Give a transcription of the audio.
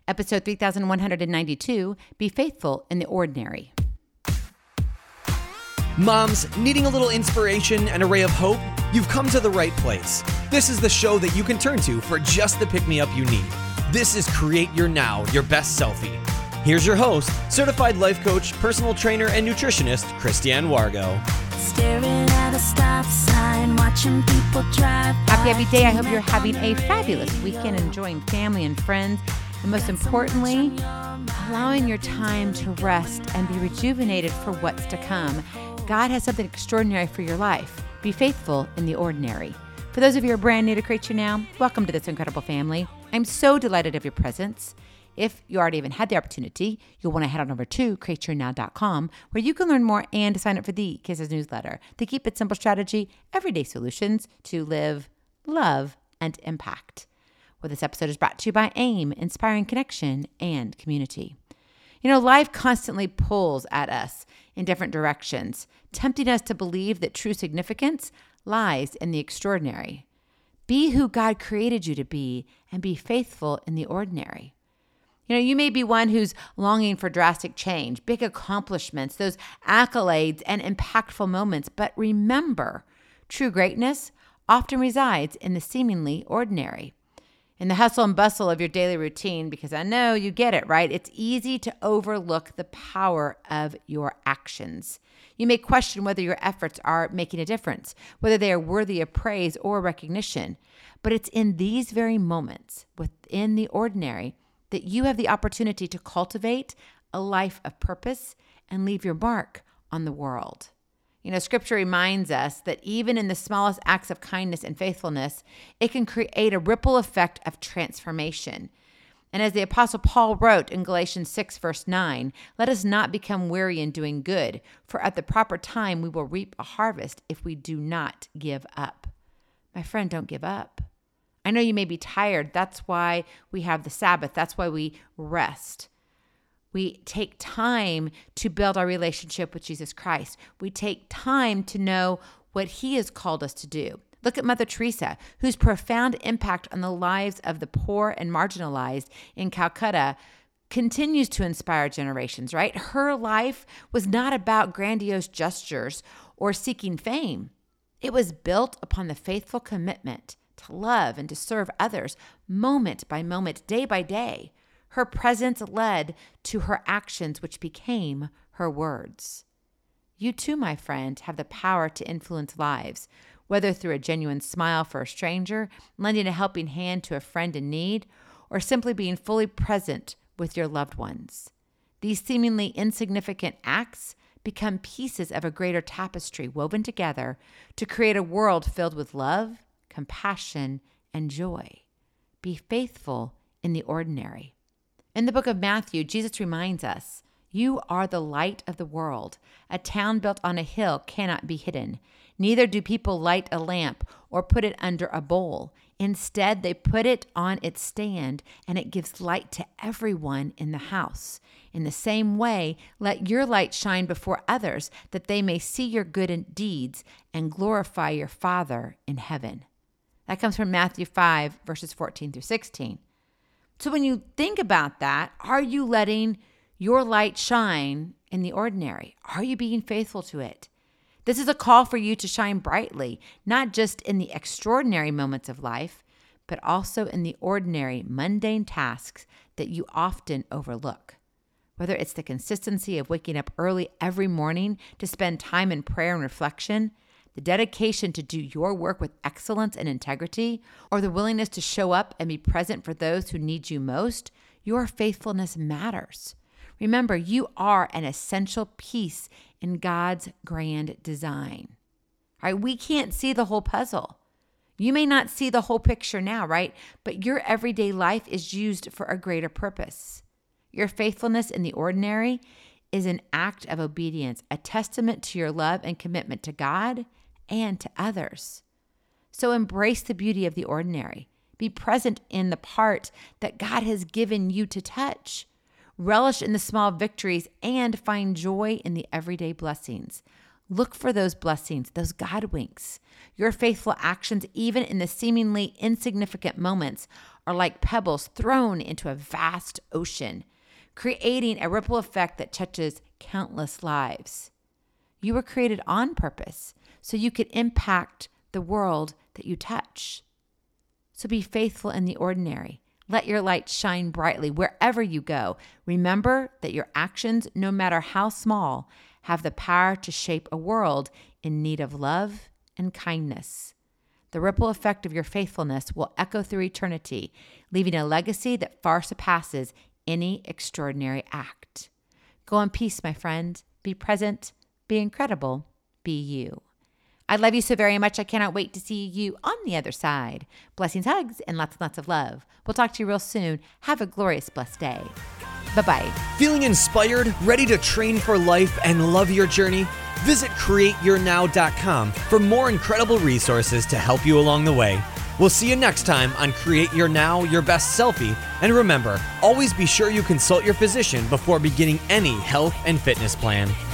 Episode 3192, Be Faithful in the Ordinary. Moms, needing a little inspiration and a ray of hope? You've come to the right place. This is the show that you can turn to for just the pick-me-up you need. This is Create Your Now, Your Best Selfie. Here's your host, certified life coach, personal trainer, and nutritionist, Christiane Wargo. Staring at a stop sign, watching people drive by. Happy day. I hope you're having a fabulous weekend, enjoying family and friends, and most importantly, allowing your time to rest and be rejuvenated for what's to come. God has something extraordinary for your life. Be faithful in the ordinary. For those of you who are brand new to Create Your Now, welcome to this incredible family. I'm so delighted of your presence. If you already even had the opportunity, you'll want to head on over to createyournow.com, where you can learn more and to sign up for the Kisses newsletter, the Keep It Simple strategy, everyday solutions to live, love, and impact. Well, this episode is brought to you by AIM, Inspiring Connection and Community. You know, life constantly pulls at us in different directions, tempting us to believe that true significance lies in the extraordinary. Be who God created you to be and be faithful in the ordinary. You know, you may be one who's longing for drastic change, big accomplishments, those accolades and impactful moments. But remember, true greatness often resides in the seemingly ordinary. In the hustle and bustle of your daily routine, because I know you get it, right? It's easy to overlook the power of your actions. You may question whether your efforts are making a difference, whether they are worthy of praise or recognition. But it's in these very moments, within the ordinary, that you have the opportunity to cultivate a life of purpose and leave your mark on the world. You know, Scripture reminds us that even in the smallest acts of kindness and faithfulness, it can create a ripple effect of transformation. And as the Apostle Paul wrote in Galatians 6, verse 9, let us not become weary in doing good, for at the proper time we will reap a harvest if we do not give up. My friend, don't give up. I know you may be tired. That's why we have the Sabbath. That's why we rest. We take time to build our relationship with Jesus Christ. We take time to know what He has called us to do. Look at Mother Teresa, whose profound impact on the lives of the poor and marginalized in Calcutta continues to inspire generations, right? Her life was not about grandiose gestures or seeking fame. It was built upon the faithful commitment to love and to serve others moment by moment, day by day. Her presence led to her actions, which became her words. You too, my friend, have the power to influence lives, whether through a genuine smile for a stranger, lending a helping hand to a friend in need, or simply being fully present with your loved ones. These seemingly insignificant acts become pieces of a greater tapestry woven together to create a world filled with love, compassion, and joy. Be faithful in the ordinary. In the book of Matthew, Jesus reminds us, you are the light of the world. A town built on a hill cannot be hidden. Neither do people light a lamp or put it under a bowl. Instead, they put it on its stand, and it gives light to everyone in the house. In the same way, let your light shine before others, that they may see your good deeds and glorify your Father in heaven. That comes from Matthew 5, verses 14 through 16. So when you think about that, are you letting your light shine in the ordinary? Are you being faithful to it? This is a call for you to shine brightly, not just in the extraordinary moments of life, but also in the ordinary, mundane tasks that you often overlook. Whether it's the consistency of waking up early every morning to spend time in prayer and reflection, the dedication to do your work with excellence and integrity, or the willingness to show up and be present for those who need you most, your faithfulness matters. Remember, you are an essential piece in God's grand design. All right, we can't see the whole puzzle. You may not see the whole picture now, right? But your everyday life is used for a greater purpose. Your faithfulness in the ordinary is an act of obedience, a testament to your love and commitment to God and to others. So embrace the beauty of the ordinary. Be present in the part that God has given you to touch. Relish in the small victories and find joy in the everyday blessings. Look for those blessings, those God winks. Your faithful actions, even in the seemingly insignificant moments, are like pebbles thrown into a vast ocean, creating a ripple effect that touches countless lives. You were created on purpose so you could impact the world that you touch. So be faithful in the ordinary. Let your light shine brightly wherever you go. Remember that your actions, no matter how small, have the power to shape a world in need of love and kindness. The ripple effect of your faithfulness will echo through eternity, leaving a legacy that far surpasses any extraordinary act. Go in peace, my friend. Be present, be incredible, be you. I love you so very much. I cannot wait to see you on the other side. Blessings, hugs, and lots of love. We'll talk to you real soon. Have a glorious, blessed day. Bye-bye. Feeling inspired, ready to train for life, and love your journey? Visit CreateYourNow.com for more incredible resources to help you along the way. We'll see you next time on Create Your Now, Your Best Selfie. And remember, always be sure you consult your physician before beginning any health and fitness plan.